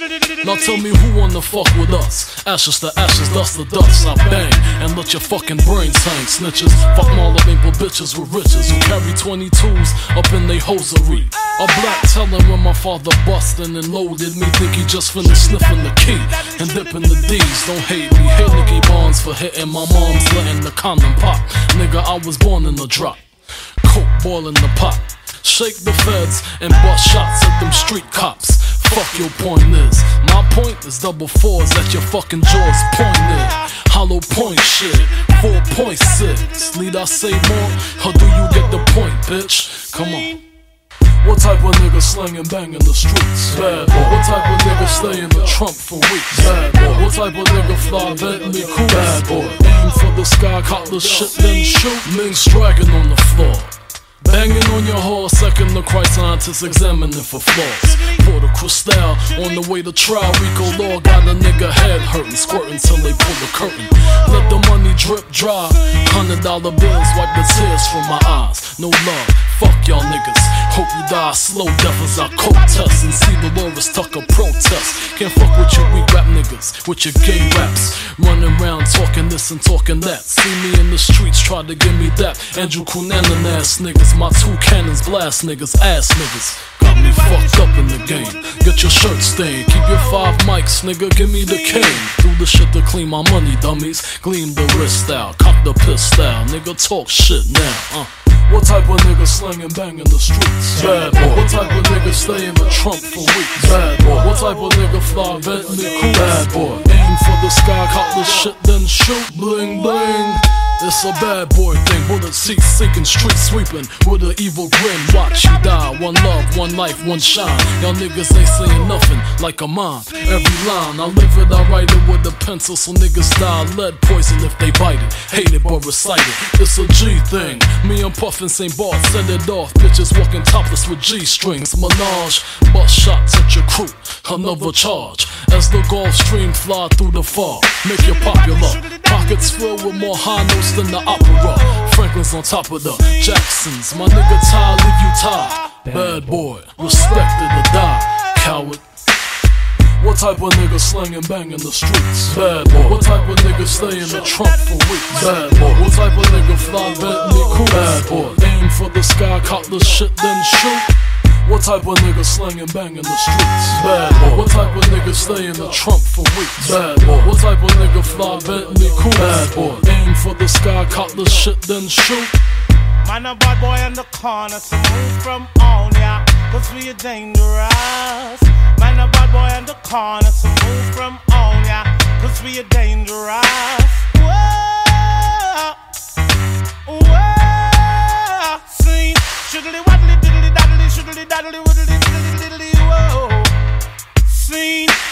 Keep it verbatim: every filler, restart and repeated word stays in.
Now tell me who wanna fuck with us? Ashes to ashes, dust to dust. I bang and let your fucking brains hang. Snitches, fuck Marlboro bitches with riches who carry twenty-twos up in they hosiery. A black telling when my father bustin' and loaded me, think he just finished sniffing the key and dipping the D's. Don't hate me, hate Nicky Barnes for hitting my mom's letting the condom pop. Nigga, I was born in the drop. Coke boiling the pot. Shake the feds and bust shots at them street cops. Fuck your point is, my point is double fours at your fucking jaws pointed. Hollow point shit, four point six. Need I say more, or do you get the point, bitch? Come on. What type of nigga slangin' bang in the streets? Bad boy. What type of nigga stay in the trunk for weeks? Bad boy. What type of nigga fly Bentley cool? Bad boy. Aim for the sky, cop the shit, then shoot. Minks dragging on the floor. Banging on your horse, second the Christ scientists examining for flaws. Pour the Cristal on the way to trial. Rico Law got a nigga head hurting, squirting till they pull the curtain. Let the money drip dry. Hundred dollar bills wipe the tears from my eyes. No love, fuck y'all niggas. Hope you die slow death as I coke test and see the Loris Tucker protest. Can't fuck with your weak rap niggas, with your gay raps. Running around talking this and talking that. See me in the streets, try to give me that. Andrew Cunanan ass niggas. My two cannons blast niggas, ass niggas. Got me fucked up in the game. Get your shirt stained. Keep your five mics, nigga, give me the cane. Do the shit to clean my money, dummies. Gleam the wrist out, cock the piss style. Nigga, talk shit now, uh. What type of nigga slangin' bang in the streets? Bad boy. What type of nigga stay in the trunk for weeks? Bad boy. What type of nigga fly Bentley cool? Bad boy. Aim for the sky, cop the shit, then shoot. Bling bling. It's a bad boy thing, bullet seats sinking, street sweeping with an evil grin. Watch you die, one love, one life, one shine. Y'all niggas ain't saying nothing like a mime. Every line, I live it, I write it with a pencil, so niggas die lead poison if they bite it. Hate it but recite it, it's a G thing. Me and Puffin Saint Bart send it off. Bitches walking topless with G strings. Menage, bust shots at your crew, another charge. As the Gulf Stream fly through the fog, make you popular. Pockets filled with more high notes than the opera. Franklin's on top of the Jacksons. My nigga Ty, leave you tied. Bad boy, respected to die, coward. What type of nigga slangin' bang in the streets? Bad boy. What type of nigga stay in the trunk for weeks? Bad boy. What type of nigga fly Bentley cool? Bad boy. Aim for the sky, cop the shit, then shoot. What type of nigga slangin' bang in the streets? Bad boy. What type of nigga stay in the trunk for weeks? Bad boy. What type of nigga fly Bentley cool? Bad boy. Aim for the sky, cop the shit, then shoot. Man, a bad boy in the corner, so move from on ya, cause we are dangerous. Man, a bad boy in the corner, so move from on ya, cause we are dangerous. Whoa, whoa, sing, shiggly waddly diddly daddly, shiggly daddly widdly diddly diddly, whoa, sing.